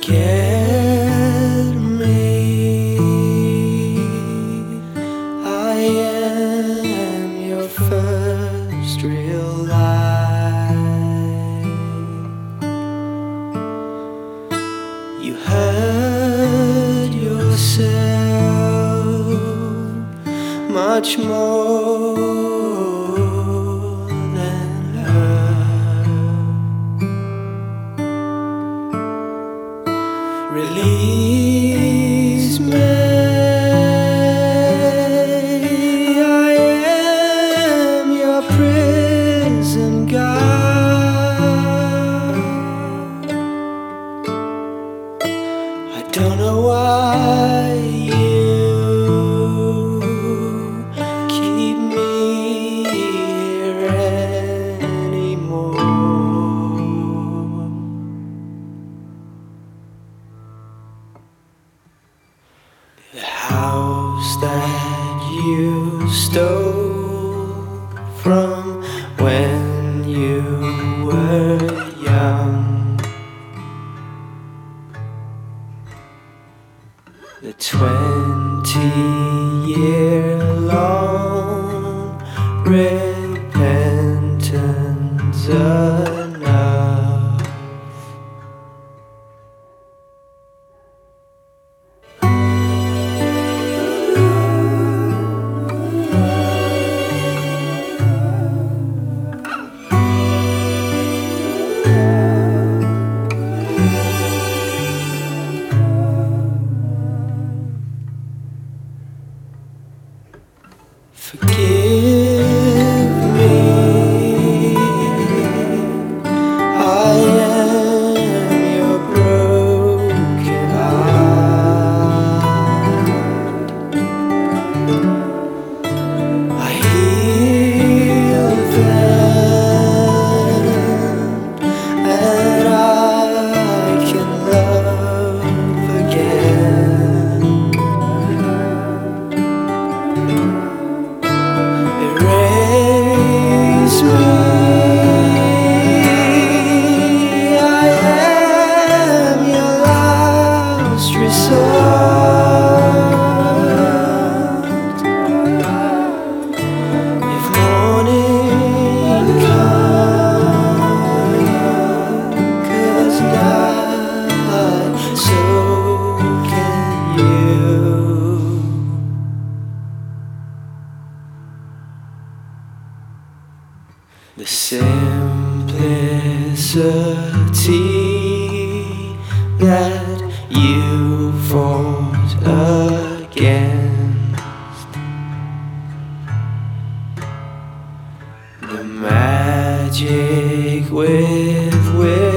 forget me. I am your first real lie. You hurt yourself much more than her. Release me, I am your prison guard. I don't know why you keep me here anymore. The house that you stole from when you were young, the 20-year-long repentance enough. Forgive me, I am your broken heart. I heal them and I can love again. Erase me, I am your last resort. If morning conquers night, so can you. The simplicity that you fought against, the magic with which